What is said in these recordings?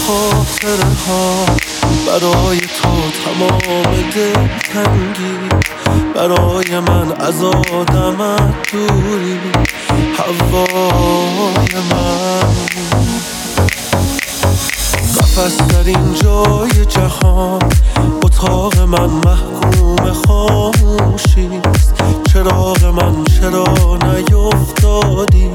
خاطره ها، برای تو تمام دلتنگی، برای من از آدمت دوری، هوای من. قفس در این جای جهان، اتاق من محکوم خاموشیست. چراغ من چرا نیفتادی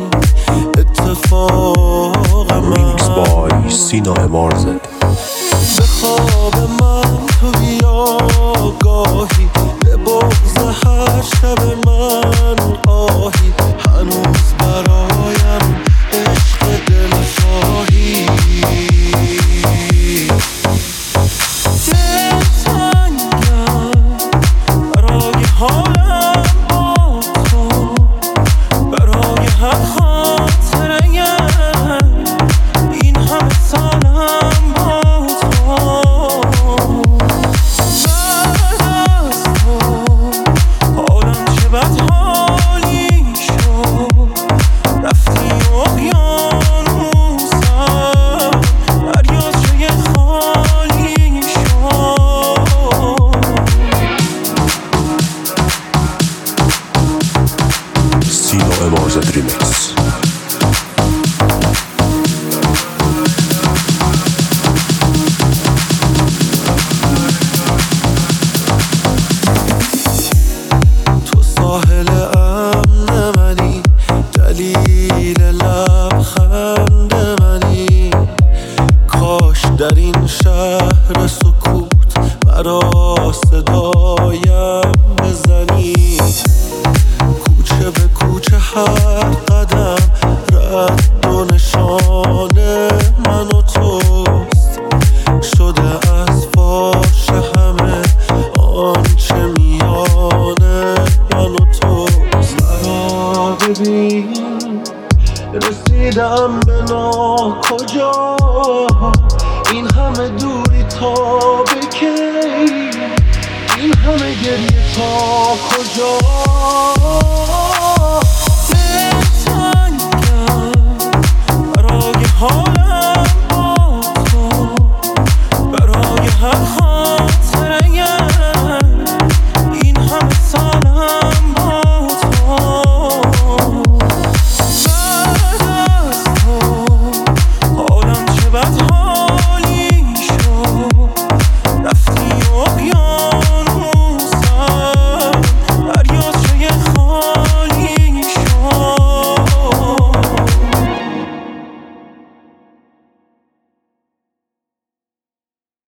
اتفاق من. ریمیکس بای سینا امارزاده. به خواب من تو بیا گاهی، به بغض هر شب من آهی، هنوز برایم عشق دلخواهی. دلتنگم برای حالم با تو، برای هر خاطره‌ام این همه سالم با تو. بعد از تو حالم چه بد حالی شد، رفتی اقیانوسم، دریاچه خالی شد. سینا امارزاده ریمیکس. تو ساحل امن منی، دلیل لبخند منی. کاش در این شهر سکوت مرا صدایم بزنی. کوچه به کوچه هر قدم رد و نشان من و توست، شده از فاش همه آنچه میان من و توست. مرا ببین رسیدم به ناکجا، این همه دوری تا به کی، این همه گریه تا کجا.